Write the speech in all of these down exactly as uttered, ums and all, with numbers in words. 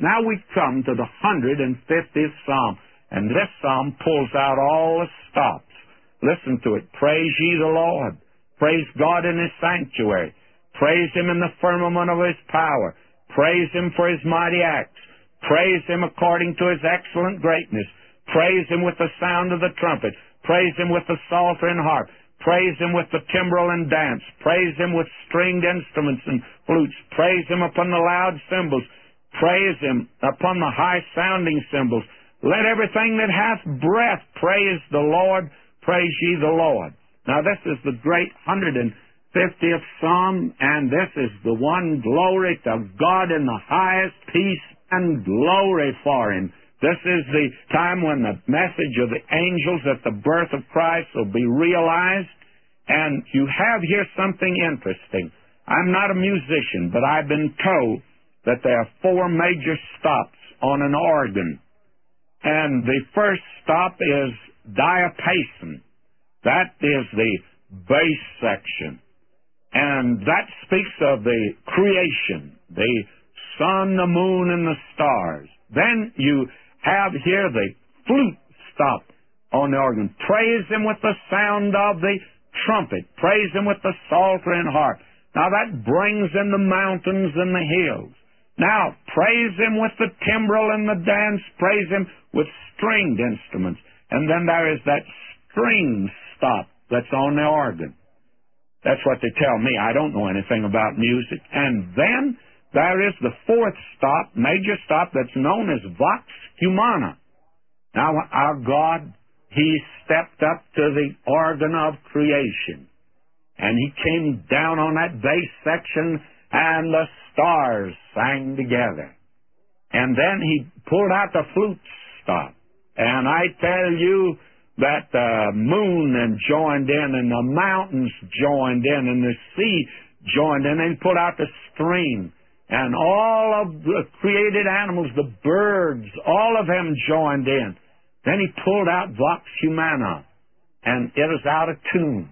Now we come to the one hundred fiftieth Psalm, and this psalm pulls out all the stops. Listen to it. Praise ye the Lord. Praise God in His sanctuary. Praise Him in the firmament of His power. Praise Him for His mighty acts. Praise Him according to His excellent greatness. Praise Him with the sound of the trumpet. Praise Him with the psalter and harp. Praise Him with the timbrel and dance. Praise Him with stringed instruments and flutes. Praise Him upon the loud cymbals. Praise Him upon the high-sounding cymbals. Let everything that hath breath praise the Lord. Praise ye the Lord. Now this is the great one hundred fiftieth Psalm, and this is the one, glory to God in the highest, peace and glory for Him. This is the time when the message of the angels at the birth of Christ will be realized. And you have here something interesting. I'm not a musician, but I've been told that there are four major stops on an organ. And the first stop is diapason. That is the bass section. And that speaks of the creation, the sun, the moon, and the stars. Then you have here the flute stop on the organ. Praise Him with the sound of the trumpet. Praise Him with the psalter and harp. Now that brings in the mountains and the hills. Now praise Him with the timbrel and the dance. Praise Him with stringed instruments. And then there is that string stop that's on the organ. That's what they tell me. I don't know anything about music. And then there is the fourth stop, major stop, that's known as Vox Humana. Now, our God, He stepped up to the organ of creation, and He came down on that bass section, and the stars sang together. And then He pulled out the flute stop, and I tell you that the moon and joined in, and the mountains joined in, and the sea joined in, and He pulled out the string. And all of the created animals, the birds, all of them joined in. Then He pulled out Vox Humana, and it was out of tune.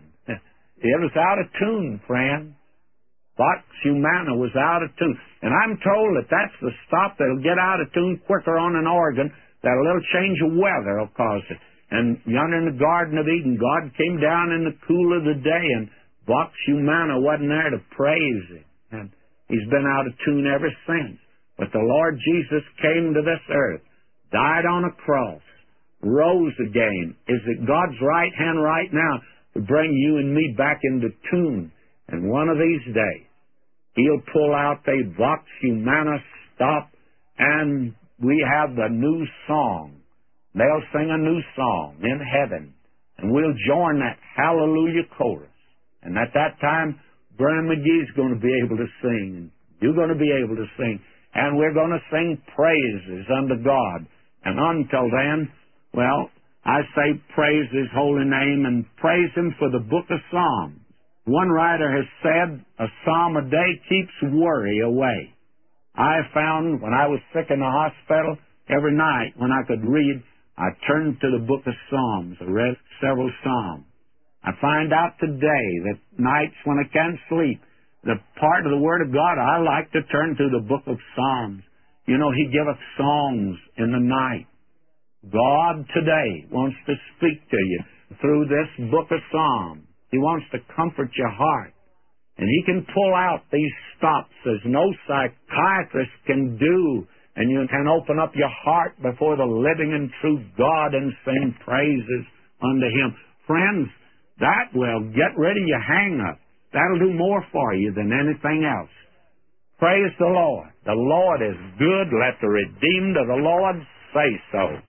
It was out of tune, friend. Vox Humana was out of tune. And I'm told that that's the stop that'll get out of tune quicker on an organ, that a little change of weather will cause it. And yonder in the Garden of Eden, God came down in the cool of the day, and Vox Humana wasn't there to praise Him. And He's been out of tune ever since. But the Lord Jesus came to this earth, died on a cross, rose again, is at God's right hand right now to bring you and me back into tune. And one of these days, He'll pull out the Vox Humana stop, and we have the new song. They'll sing a new song in heaven, and we'll join that hallelujah chorus. And at that time, Brian McGee's going to be able to sing, and you're going to be able to sing, and we're going to sing praises unto God. And until then, well, I say praise His holy name and praise Him for the book of Psalms. One writer has said, a psalm a day keeps worry away. I found when I was sick in the hospital, every night when I could read, I turned to the book of Psalms. I read several psalms. I find out today that nights when I can't sleep, the part of the Word of God I like to turn to the book of Psalms. You know, He giveth songs in the night. God today wants to speak to you through this book of Psalms. He wants to comfort your heart. And He can pull out these stops as no psychiatrist can do. And you can open up your heart before the living and true God and sing praises unto Him. Friends, that will get rid of your hang-up. That'll do more for you than anything else. Praise the Lord. The Lord is good. Let the redeemed of the Lord say so.